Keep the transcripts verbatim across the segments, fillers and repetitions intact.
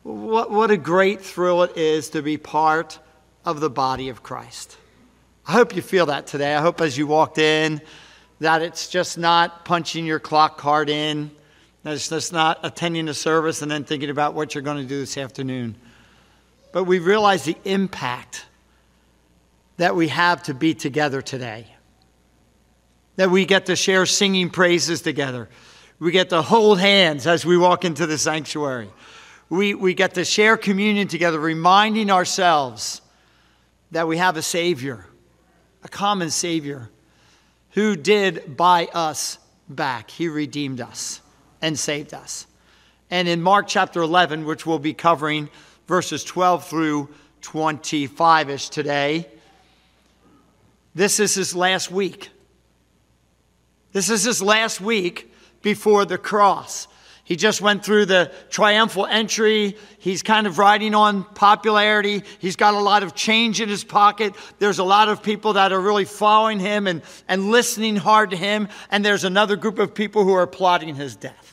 What, what a great thrill it is to be part of the body of Christ. I hope you feel that today. I hope as you walked in that it's just not punching your clock card in, that it's just not attending the service and then thinking about what you're going to do this afternoon. But we realize the impact that we have to be together today. That we get to share singing praises together. We get to hold hands as we walk into the sanctuary. We, we get to share communion together, reminding ourselves that we have a Savior, a common Savior, who did buy us back. He redeemed us and saved us. And in Mark chapter eleven, which we'll be covering verses twelve through twenty-five-ish today, this is his last week. This is his last week before the cross. He just went through the triumphal entry. He's kind of riding on popularity. He's got a lot of change in his pocket. There's a lot of people that are really following him and, and listening hard to him. And there's another group of people who are plotting his death.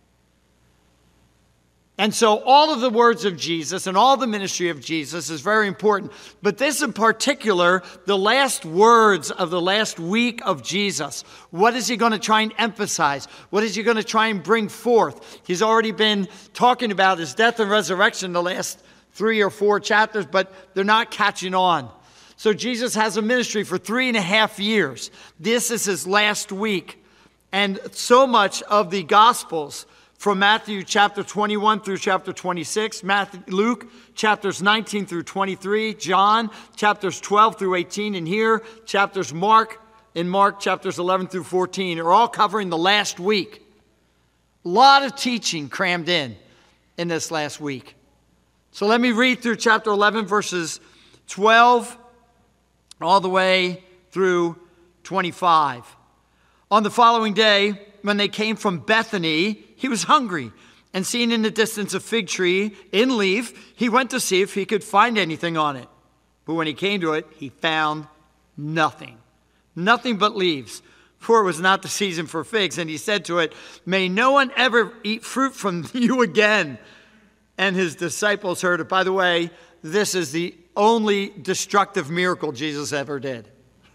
And so all of the words of Jesus and all the ministry of Jesus is very important. But this in particular, the last words of the last week of Jesus, what is he going to try and emphasize? What is he going to try and bring forth? He's already been talking about his death and resurrection the last three or four chapters, but they're not catching on. So Jesus has a ministry for three and a half years. This is his last week. And so much of the Gospels, from Matthew chapter twenty-one through chapter twenty-six, Matthew, Luke chapters nineteen through twenty-three, John chapters twelve through eighteen, and here chapters Mark in Mark chapters eleven through fourteen are all covering the last week. A lot of teaching crammed in in this last week. So let me read through chapter eleven, verses twelve all the way through twenty-five. On the following day, when they came from Bethany, he was hungry, and seeing in the distance a fig tree in leaf, he went to see if he could find anything on it. But when he came to it, he found nothing, nothing but leaves, for it was not the season for figs. And he said to it, "May no one ever eat fruit from you again." And his disciples heard it. By the way, this is the only destructive miracle Jesus ever did.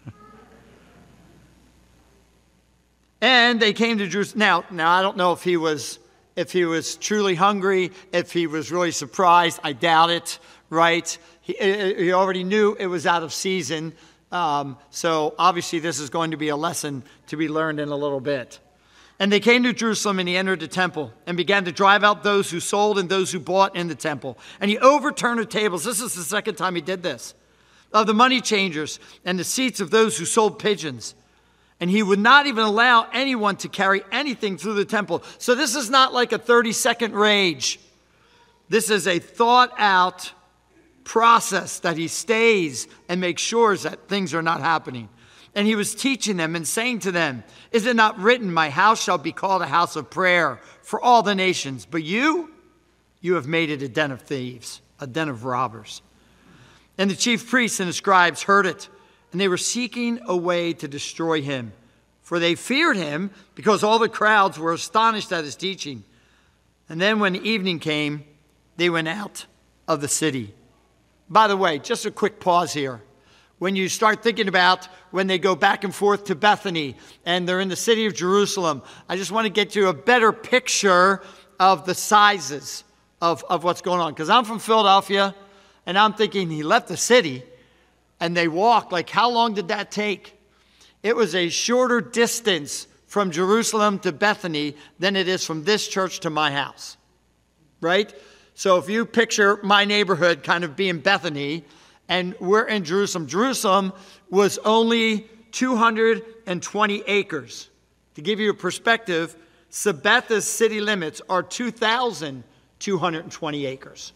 And they came to Jerusalem. Now, now I don't know if he was if he was truly hungry, if he was really surprised. I doubt it, right? He, he already knew it was out of season. Um, so obviously this is going to be a lesson to be learned in a little bit. And they came to Jerusalem, and he entered the temple and began to drive out those who sold and those who bought in the temple. And he overturned the tables. This is the second time he did this. Of the money changers and the seats of those who sold pigeons. And he would not even allow anyone to carry anything through the temple. So this is not like a thirty-second rage. This is a thought-out process that he stays and makes sure that things are not happening. And he was teaching them and saying to them, "Is it not written, my house shall be called a house of prayer for all the nations? But you, you have made it a den of thieves, a den of robbers." And the chief priests and the scribes heard it. And they were seeking a way to destroy him, for they feared him because all the crowds were astonished at his teaching. And then when evening came, they went out of the city. By the way, just a quick pause here. When you start thinking about when they go back and forth to Bethany and they're in the city of Jerusalem, I just want to get you a better picture of the sizes of, of what's going on. Because I'm from Philadelphia, and I'm thinking he left the city. And they walked. Like, how long did that take? It was a shorter distance from Jerusalem to Bethany than it is from this church to my house. Right? So if you picture my neighborhood kind of being Bethany, and we're in Jerusalem. Jerusalem was only two hundred twenty acres. To give you a perspective, Sabetha's city limits are two thousand two hundred twenty acres.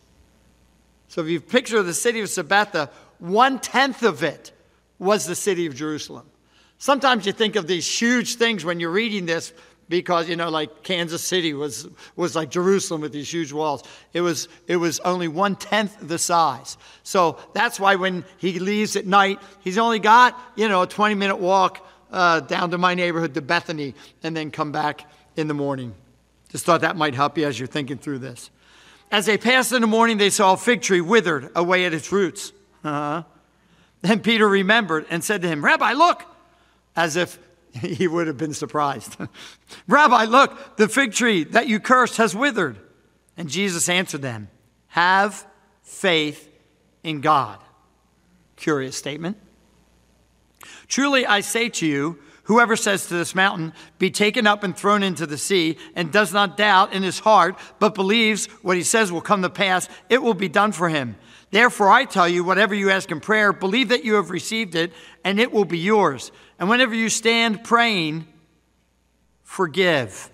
So if you picture the city of Sabetha, one-tenth of it was the city of Jerusalem. Sometimes you think of these huge things when you're reading this because, you know, like Kansas City was was like Jerusalem with these huge walls. It was it was only one-tenth the size. So that's why when he leaves at night, he's only got, you know, a twenty-minute walk uh, down to my neighborhood to Bethany and then come back in the morning. Just thought that might help you as you're thinking through this. As they passed in the morning, they saw a fig tree withered away at its roots. Uh-huh. Then Peter remembered and said to him, Rabbi, look, as if he would have been surprised. Rabbi, look, the fig tree that you cursed has withered. And Jesus answered them, have faith in God. Curious statement. Truly I say to you, whoever says to this mountain, be taken up and thrown into the sea, and does not doubt in his heart, but believes what he says will come to pass, it will be done for him. Therefore I tell you, whatever you ask in prayer, believe that you have received it, and it will be yours. And whenever you stand praying, forgive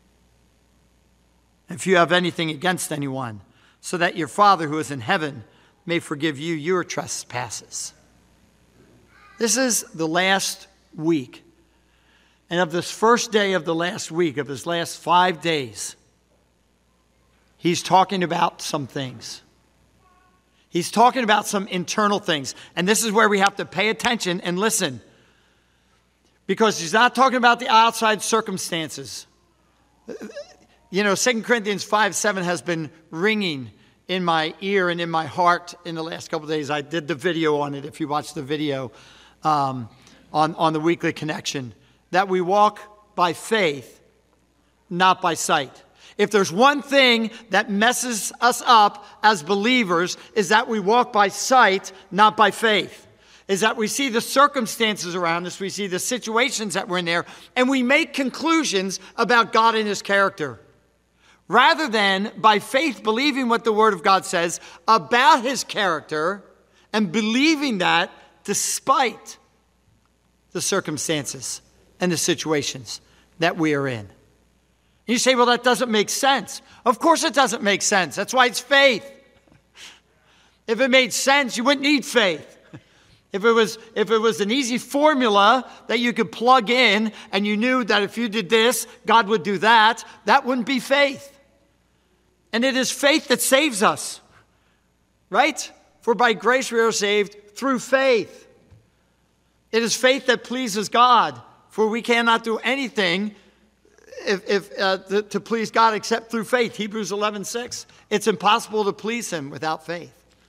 if you have anything against anyone, so that your Father who is in heaven may forgive you your trespasses. This is the last week. And of this first day of the last week, of his last five days, he's talking about some things. He's talking about some internal things. And this is where we have to pay attention and listen. Because he's not talking about the outside circumstances. You know, Second Corinthians five seven has been ringing in my ear and in my heart in the last couple of days. I did the video on it, if you watch the video um, on, on the Weekly Connection. That we walk by faith, not by sight. If there's one thing that messes us up as believers, is that we walk by sight, not by faith. Is that we see the circumstances around us, we see the situations that we're in there, and we make conclusions about God and his character. Rather than by faith believing what the Word of God says about his character and believing that despite the circumstances and the situations that we are in. You say, well, that doesn't make sense. Of course it doesn't make sense. That's why it's faith. If it made sense, you wouldn't need faith. If it was, if it was an easy formula that you could plug in and you knew that if you did this, God would do that, that wouldn't be faith. And it is faith that saves us, right? For by grace we are saved through faith. It is faith that pleases God, for we cannot do anything if, if, uh, to, to please God except through faith. Hebrews eleven six. It's impossible to please him without faith.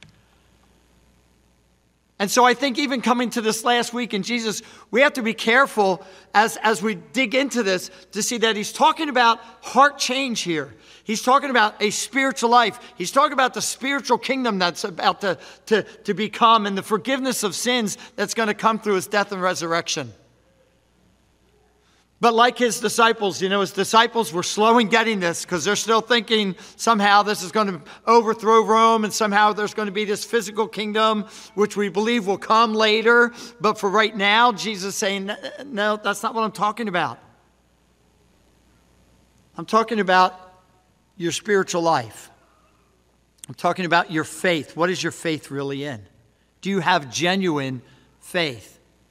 And so I think even coming to this last week in Jesus, we have to be careful as, as we dig into this to see that he's talking about heart change here. He's talking about a spiritual life. He's talking about the spiritual kingdom that's about to, to, to become and the forgiveness of sins that's going to come through his death and resurrection. But like his disciples, you know, his disciples were slow in getting this because they're still thinking somehow this is going to overthrow Rome and somehow there's going to be this physical kingdom, which we believe will come later. But for right now, Jesus is saying, no, that's not what I'm talking about. I'm talking about your spiritual life. I'm talking about your faith. What is your faith really in? Do you have genuine faith?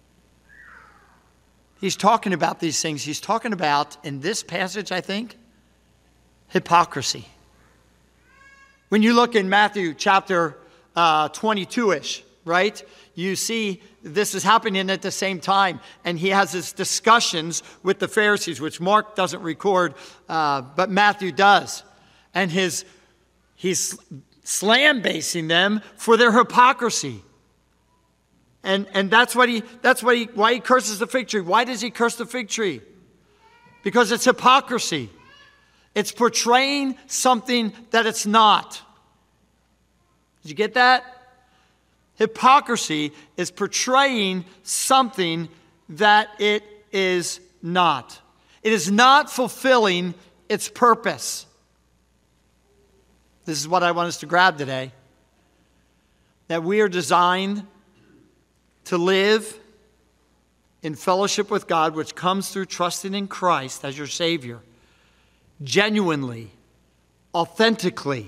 He's talking about these things. He's talking about, in this passage, I think, hypocrisy. When you look in Matthew chapter uh, twenty-two-ish, right? You see this is happening at the same time. And he has his discussions with the Pharisees, which Mark doesn't record, uh, but Matthew does. And his he's slam-basing them for their hypocrisy. And and that's what he that's what he why he curses the fig tree. Why does he curse the fig tree? Because it's hypocrisy. It's portraying something that it's not. Did you get that? Hypocrisy is portraying something that it is not. It is not fulfilling its purpose. This is what I want us to grab today. That we are designed to live in fellowship with God, which comes through trusting in Christ as your Savior, genuinely, authentically.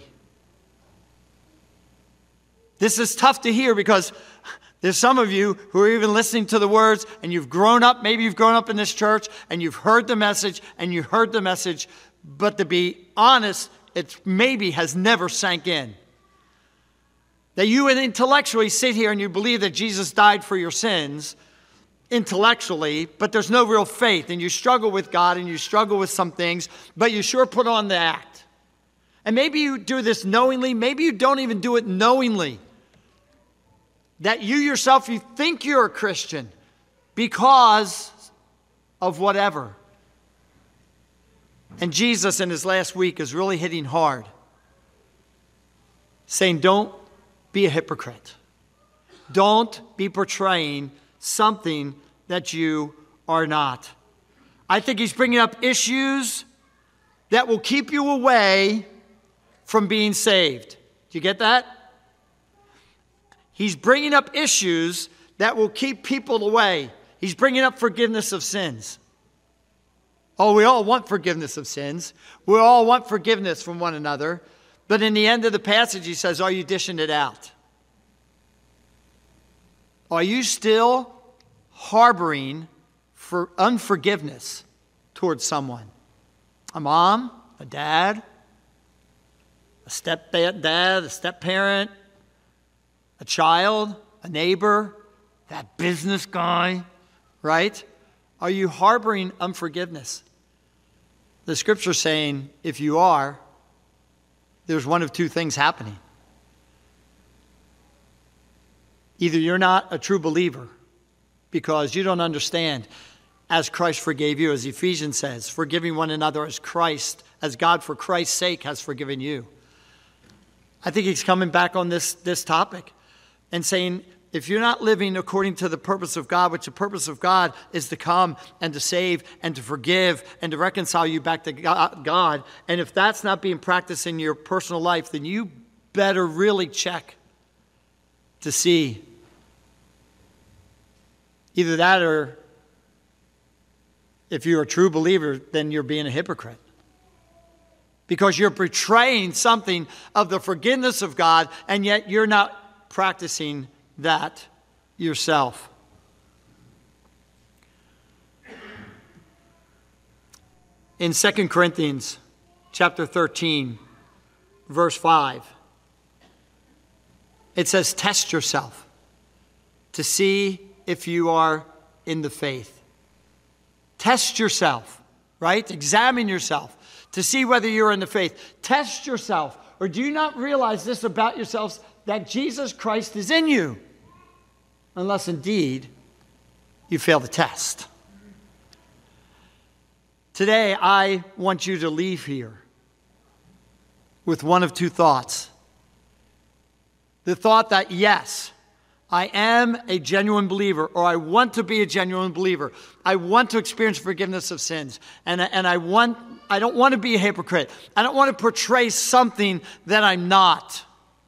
This is tough to hear because there's some of you who are even listening to the words and you've grown up, maybe you've grown up in this church and you've heard the message and you heard the message, but to be honest, it maybe has never sank in. That you intellectually sit here and you believe that Jesus died for your sins intellectually, but there's no real faith. And you struggle with God and you struggle with some things, but you sure put on the act. And maybe you do this knowingly. Maybe you don't even do it knowingly. That you yourself, you think you're a Christian because of whatever. And Jesus in his last week is really hitting hard, saying don't be a hypocrite. Don't be portraying something that you are not. I think he's bringing up issues that will keep you away from being saved. Do you get that? He's bringing up issues that will keep people away. He's bringing up forgiveness of sins. Oh, we all want forgiveness of sins. We all want forgiveness from one another. But in the end of the passage, he says, are you dishing it out? Are you still harboring for unforgiveness towards someone? A mom, a dad, a step-dad, a step-parent, a child, a neighbor, that business guy, right? Are you harboring unforgiveness? The scripture's saying, if you are, there's one of two things happening. Either you're not a true believer because you don't understand as Christ forgave you, as Ephesians says, forgiving one another as Christ, as God for Christ's sake has forgiven you. I think he's coming back on this, this topic and saying, if you're not living according to the purpose of God, which the purpose of God is to come and to save and to forgive and to reconcile you back to God, and if that's not being practiced in your personal life, then you better really check to see either that, or if you're a true believer, then you're being a hypocrite. Because you're betraying something of the forgiveness of God, and yet you're not practicing that yourself. In Second Corinthians chapter thirteen, verse five, it says, test yourself to see if you are in the faith. Test yourself, right? Examine yourself to see whether you're in the faith. Test yourself. Or do you not realize this about yourselves, that Jesus Christ is in you? Unless indeed you fail the test. Today, I want you to leave here with one of two thoughts. The thought that, yes, I am a genuine believer, or I want to be a genuine believer. I want to experience forgiveness of sins. And, and I want, I don't want to be a hypocrite. I don't want to portray something that I'm not.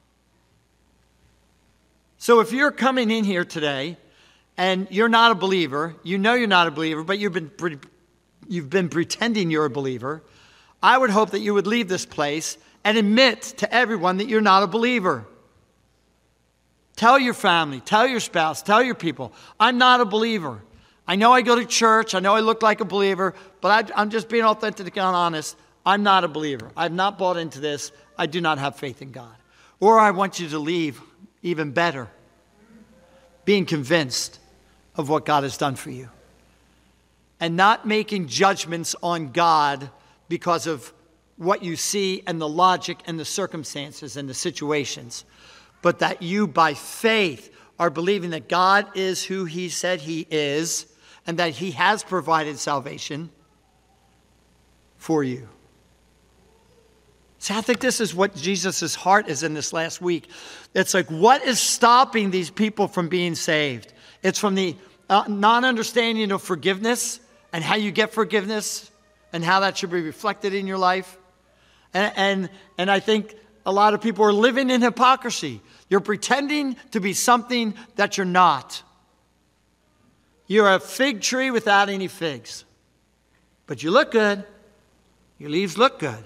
So if you're coming in here today and you're not a believer, you know you're not a believer, but you've been, pre- you've been pretending you're a believer, I would hope that you would leave this place and admit to everyone that you're not a believer. Tell your family, tell your spouse, tell your people, I'm not a believer. I know I go to church, I know I look like a believer, but I, I'm just being authentic and honest. I'm not a believer. I've not bought into this. I do not have faith in God. Or I want you to leave even better, being convinced of what God has done for you. And not making judgments on God because of what you see and the logic and the circumstances and the situations. But that you, by faith, are believing that God is who he said he is and that he has provided salvation for you. See, I think this is what Jesus' heart is in this last week. It's like, what is stopping these people from being saved? It's from the uh, non-understanding of forgiveness and how you get forgiveness and how that should be reflected in your life. And, and, and I think a lot of people are living in hypocrisy. You're pretending to be something that you're not. You're a fig tree without any figs. But you look good. Your leaves look good.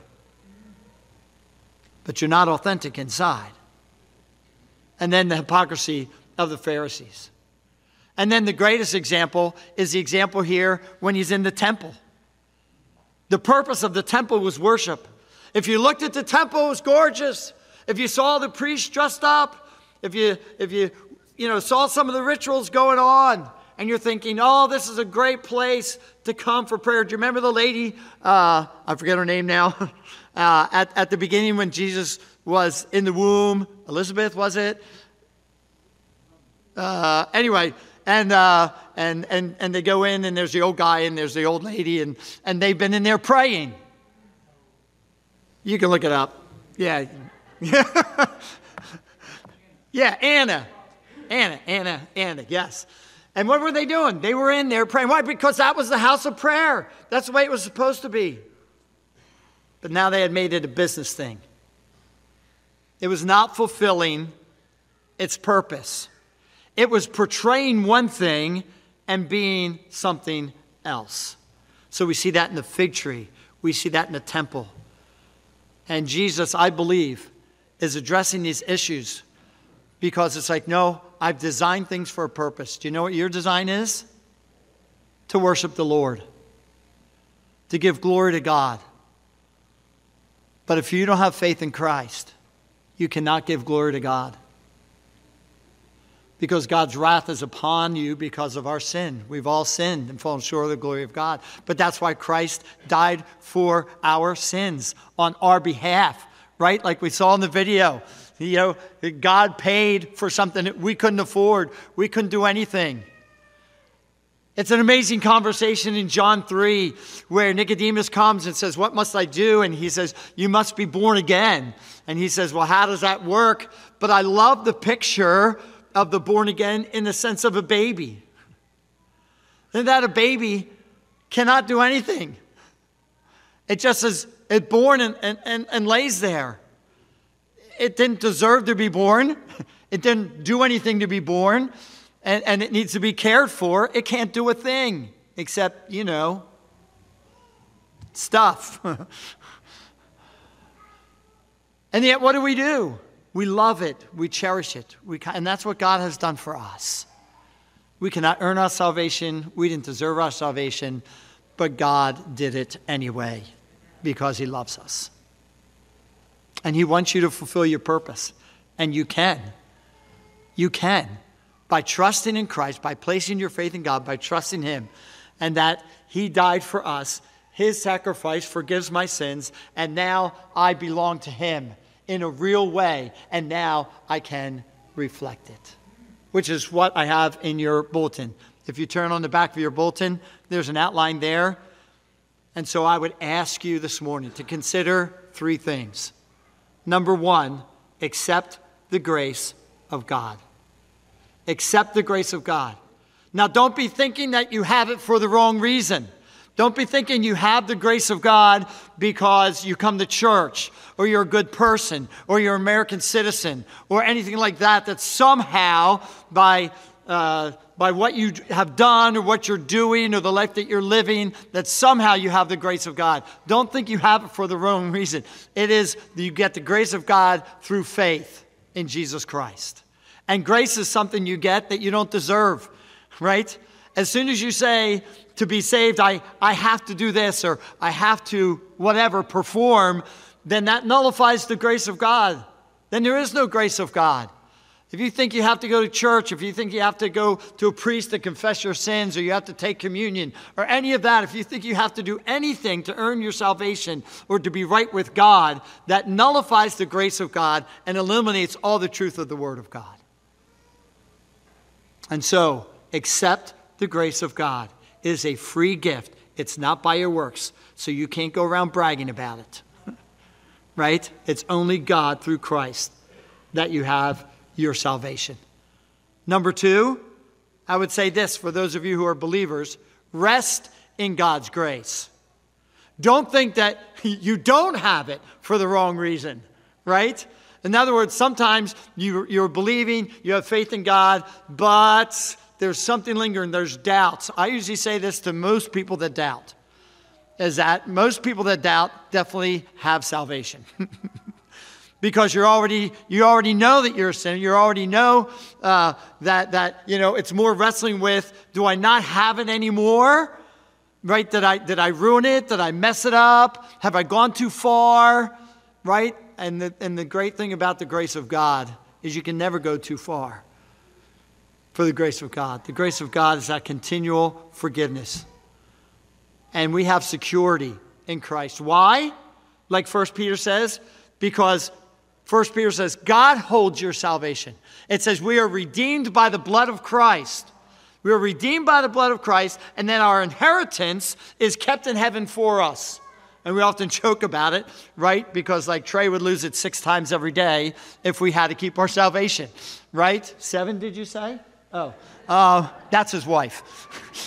But you're not authentic inside. And then the hypocrisy of the Pharisees. And then the greatest example is the example here when he's in the temple. The purpose of the temple was worship. If you looked at the temple, it was gorgeous. If you saw the priests dressed up, if you, if you, you know, saw some of the rituals going on, and you're thinking, oh, this is a great place to come for prayer. Do you remember the lady, uh, I forget her name now, Uh, at, at the beginning when Jesus was in the womb, Elizabeth, was it? Uh, anyway, and, uh, and, and, and they go in, and there's the old guy, and there's the old lady, and, and they've been in there praying. You can look it up. Yeah. Yeah, Anna. Anna, Anna, Anna, yes. And what were they doing? They were in there praying. Why? Because that was the house of prayer. That's the way it was supposed to be. But now they had made it a business thing. It was not fulfilling its purpose. It was portraying one thing and being something else. So we see that in the fig tree. We see that in the temple. And Jesus, I believe, is addressing these issues because it's like, no, I've designed things for a purpose. Do you know what your design is? To worship the Lord. To give glory to God. But if you don't have faith in Christ, you cannot give glory to God. Because God's wrath is upon you because of our sin. We've all sinned and fallen short of the glory of God. But that's why Christ died for our sins on our behalf, right? Like we saw in the video. You know, God paid for something that we couldn't afford. We couldn't do anything. It's an amazing conversation in John three where Nicodemus comes and says, what must I do? And he says, you must be born again. And he says, well, how does that work? But I love the picture of the born again in the sense of a baby. And that a baby cannot do anything. It just is it born and, and, and lays there. It didn't deserve to be born. It didn't do anything to be born. And, and it needs to be cared for. It can't do a thing except, you know, stuff. And yet, what do we do? We love it. We cherish it. We, and that's what God has done for us. We cannot earn our salvation. We didn't deserve our salvation. But God did it anyway because he loves us. And he wants you to fulfill your purpose. And you can. You can. By trusting in Christ, by placing your faith in God, by trusting him, and that he died for us. His sacrifice forgives my sins, and now I belong to him in a real way, and now I can reflect it, which is what I have in your bulletin. If you turn on the back of your bulletin, there's an outline there. And so I would ask you this morning to consider three things. Number one, accept the grace of God. Accept the grace of God. Now, don't be thinking that you have it for the wrong reason. Don't be thinking you have the grace of God because you come to church, or you're a good person, or you're an American citizen, or anything like that, that somehow by, uh, by what you have done or what you're doing or the life that you're living, that somehow you have the grace of God. Don't think you have it for the wrong reason. It is you get the grace of God through faith in Jesus Christ. And grace is something you get that you don't deserve, right? As soon as you say to be saved, I, I have to do this or I have to whatever perform, then that nullifies the grace of God. Then there is no grace of God. If you think you have to go to church, if you think you have to go to a priest to confess your sins, or you have to take communion, or any of that, if you think you have to do anything to earn your salvation or to be right with God, that nullifies the grace of God and eliminates all the truth of the Word of God. And so, accept the grace of God. It is a free gift. It's not by your works, so you can't go around bragging about it. Right? It's only God through Christ that you have your salvation. Number two, I would say this for those of you who are believers, rest in God's grace. Don't think that you don't have it for the wrong reason, right? In other words, sometimes you, you're believing, you have faith in God, but there's something lingering, there's doubts. I usually say this to most people that doubt, is that most people that doubt definitely have salvation. Because you're already, you already know that you're a sinner. You already know uh, that, that, you know, it's more wrestling with, do I not have it anymore? Right? Did I, did I ruin it? Did I mess it up? Have I gone too far? Right? And the, and the great thing about the grace of God is you can never go too far for the grace of God. The grace of God is that continual forgiveness. And we have security in Christ. Why? like First Peter says? Because First Peter says, God holds your salvation. It says we are redeemed by the blood of Christ. We are redeemed by the blood of Christ, and then our inheritance is kept in heaven for us. And we often joke about it, right? Because like Trey would lose it six times every day if we had to keep our salvation, right? Seven, did you say? Oh, uh, that's his wife.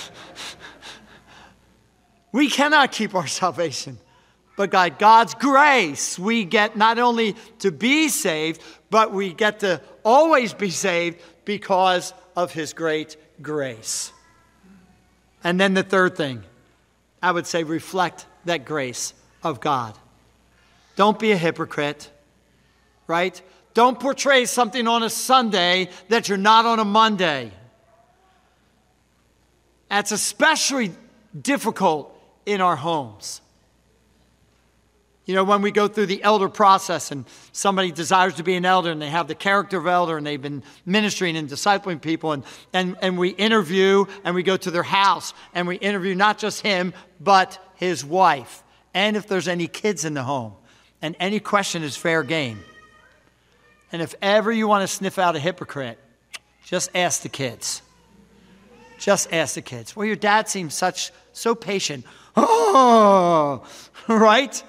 We cannot keep our salvation. But by God's grace, we get not only to be saved, but we get to always be saved because of his great grace. And then the third thing, I would say reflect that grace of God. Don't be a hypocrite, right? Don't portray something on a Sunday that you're not on a Monday. That's especially difficult in our homes. You know, when we go through the elder process and somebody desires to be an elder and they have the character of elder and they've been ministering and discipling people and, and, and we interview and we go to their house and we interview not just him, but his wife. And if there's any kids in the home. And any question is fair game. And if ever you want to sniff out a hypocrite, just ask the kids. Just ask the kids. Well, your dad seems such so patient. Oh, right?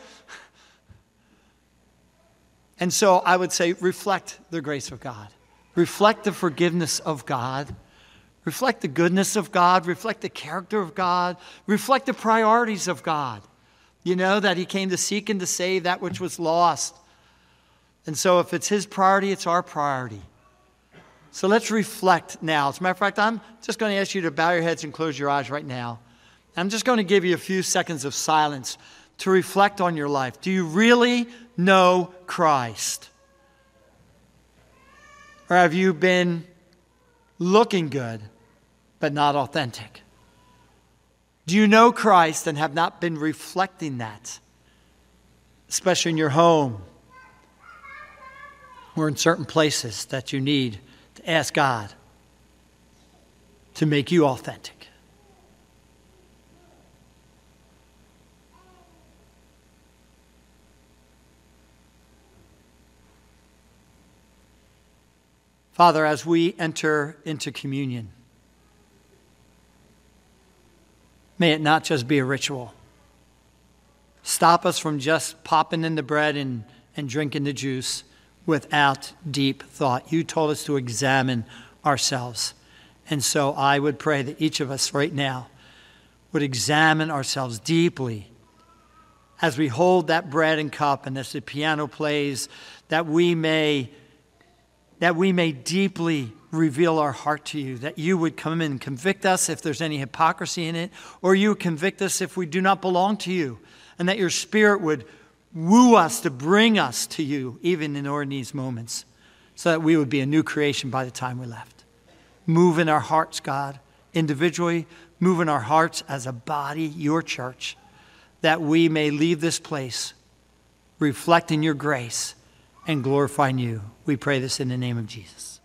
And so I would say reflect the grace of God. Reflect the forgiveness of God. Reflect the goodness of God. Reflect the character of God. Reflect the priorities of God. You know, that he came to seek and to save that which was lost. And so if it's his priority, it's our priority. So let's reflect now. As a matter of fact, I'm just going to ask you to bow your heads and close your eyes right now. I'm just going to give you a few seconds of silence to reflect on your life. Do you really know Christ? Or have you been looking good, but not authentic? Do you know Christ and have not been reflecting that? Especially in your home or in certain places that you need to ask God to make you authentic. Father, as we enter into communion, may it not just be a ritual. Stop us from just popping in the bread and, and drinking the juice without deep thought. You told us to examine ourselves. And so I would pray that each of us right now would examine ourselves deeply as we hold that bread and cup and as the piano plays, that we may that we may deeply reveal our heart to you, that you would come in and convict us if there's any hypocrisy in it, or you would convict us if we do not belong to you, and that your Spirit would woo us to bring us to you, even in these moments, so that we would be a new creation by the time we left. Move in our hearts, God, individually, move in our hearts as a body, your church, that we may leave this place reflecting your grace and glorifying you. We pray this in the name of Jesus.